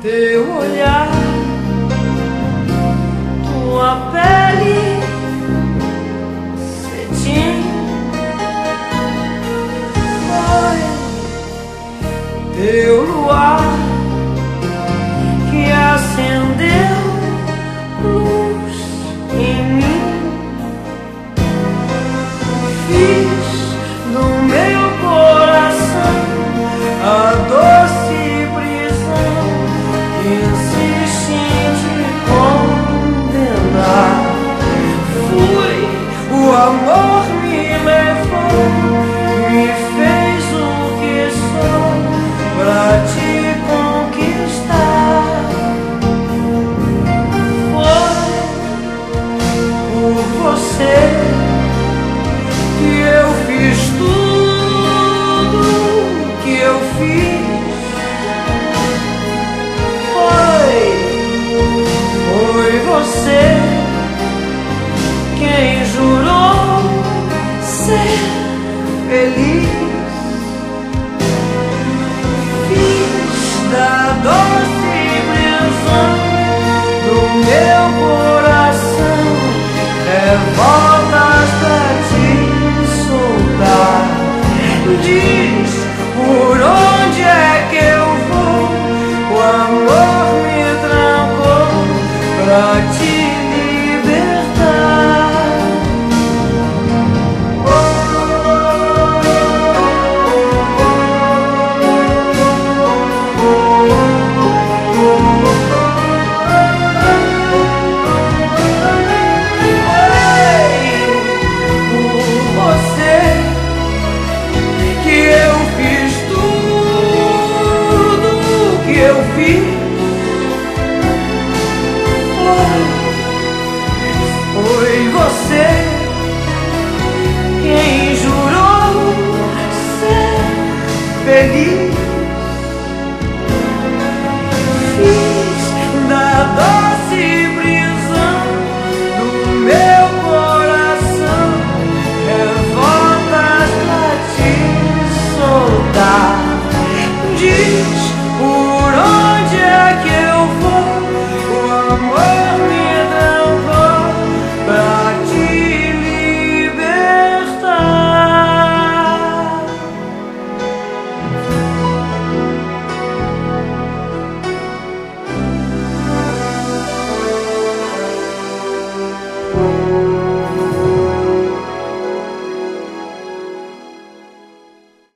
teu olhar, tua pele cetim, foi teu luar que acendeu luz em mim. Fiz do meu coração a doce prisão que insiste em te condenar. Fui, o amor me levou, me fez o que sou pra te conquistar. Foi por você que eu fiz tudo que eu fiz. Foi você quem jurou ser feliz. Fiz da doce prisão do meu coração revoltas pra te soltar. Diz por onde é que eu vou, o amor me trancou pra te libertar. Por você que eu fiz tudo que eu fiz. Foi você